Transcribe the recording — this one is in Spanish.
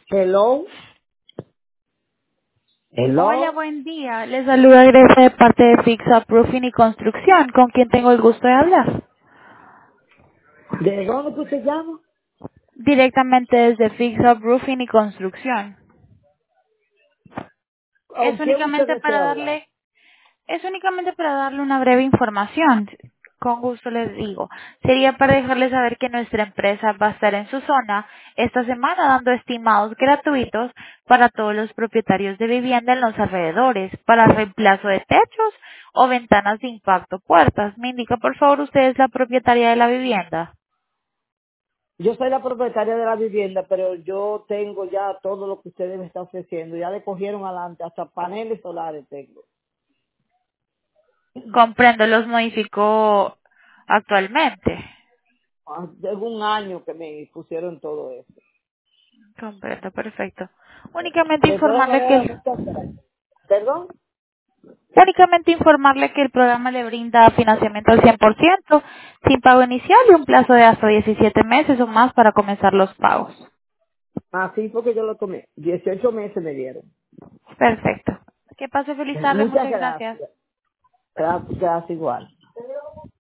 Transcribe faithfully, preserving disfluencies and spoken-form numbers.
Hello, Hola, hello. buen día. Les saluda Grecia de parte de Fixa Roofing y Construcción, con quien tengo el gusto de hablar. ¿De dónde que usted llama? Directamente desde Fixa Roofing y Construcción. Es ¿Con quién usted únicamente desea para hablar? darle, es únicamente para darle una breve información. Con gusto les digo. Sería para dejarles saber que nuestra empresa va a estar en su zona esta semana dando estimados gratuitos para todos los propietarios de vivienda en los alrededores, para reemplazo de techos o ventanas de impacto puertas. Me indica por favor usted es la propietaria de la vivienda. Yo soy la propietaria de la vivienda, pero yo tengo ya todo lo que ustedes me están ofreciendo. Ya le cogieron adelante, hasta paneles solares tengo. Comprendo, los modificó actualmente. Ah, Tengo un año que me pusieron todo eso. Comprendo, perfecto. Únicamente De todas informarle que maneras, el muchas gracias. ¿Perdón? Únicamente informarle que el programa le brinda financiamiento al cien por ciento, sin pago inicial y un plazo de hasta diecisiete meses o más para comenzar los pagos. Ah, sí, porque yo lo tomé. Dieciocho meses me dieron. Perfecto. Que pase feliz tarde, Muchas muchas gracias. gracias. Gracias, gracias igual.